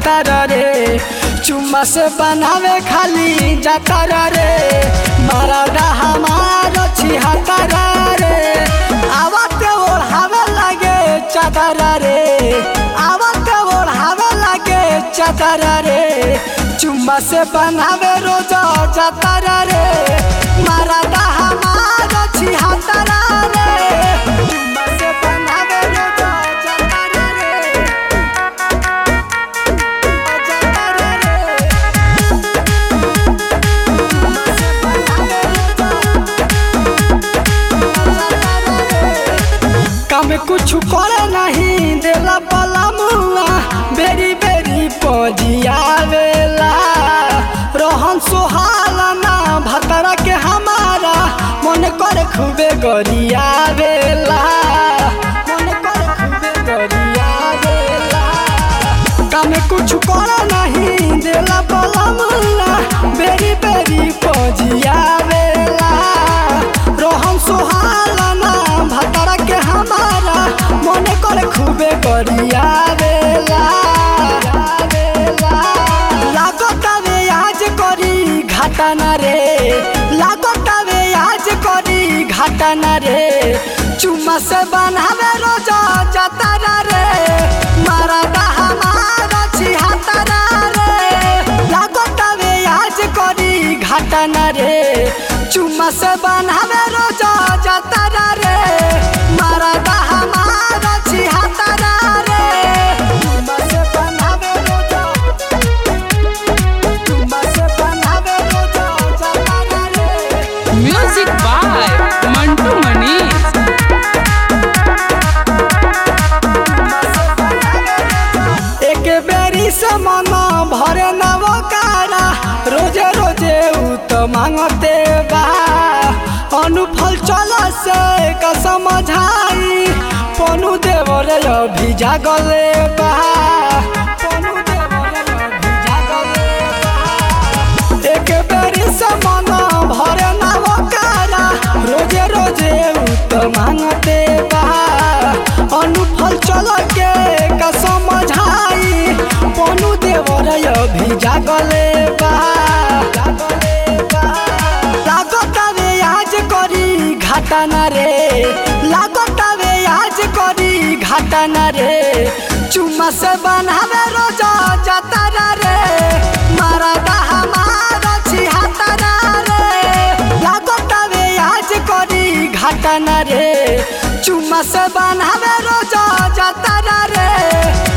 जातारा रे चुम्मा से बनावे खाली जातारा रे मरादा हमार छिहतारा रे आवते ओढ़ावे लगे चादरा रे आवते ओढ़ावे लगे चादरा रे चुम्मा से बनावे रोज जातारा रे मरादा हमार छिहतारा रे चुम्मा से बनावे रोज जातारा रे जातारा रे चुम्मा से बनावे काम कुछ करे नहीं देला पला मुआ बेरी बेरी पजियावेला रोहन सोहाला ना भतरा के हमारा मन करे खूबे गरियावेला मन करे खूबे गरियावेला काम कुछ करे नहीं देला पला मुआ बेरी बेरी पजियावेला रोहन सोहाला ना भतरा के हमारा मन करे खूबे गरियावेला लागतावे आज करी घाटाना रे लागतावे आज करी घाटाना रे चुम्मा से बनावे रोज जातारा रे मरादा हमार छिहतारा रे लागतावे आज करी घाटाना रे चुम्मा से बनावे रोज जातारा रे मरादा हमार छिहतारा रे चुम्मा से बनावे रोज चुम्मा से बनावे रोज जातारा रे म्यूजिक बाय मंटू मनीष। एक बेरी से मन भरे नवकारा रोजे रोजे उ तो मांगते बा अनुफल चल से का समझाई पनु देवर अभी जागले बा पनु देवर अभी जागले बा एक बेरी से मन भरे नवकारा रोजे रोजे उ तो मांगते बा अनुफल चल के का समझाई पनु देवर अभी जागले बा लागतावे आज करी घाटाना रे लागतावे आज करी घाटाना रे चुम्मा से बनावे रोज जातारा रे मरादा हमार छिहतारा रे लागतावे आज करी घाटाना रे चुम्मा से बनावे रोज जातारा रे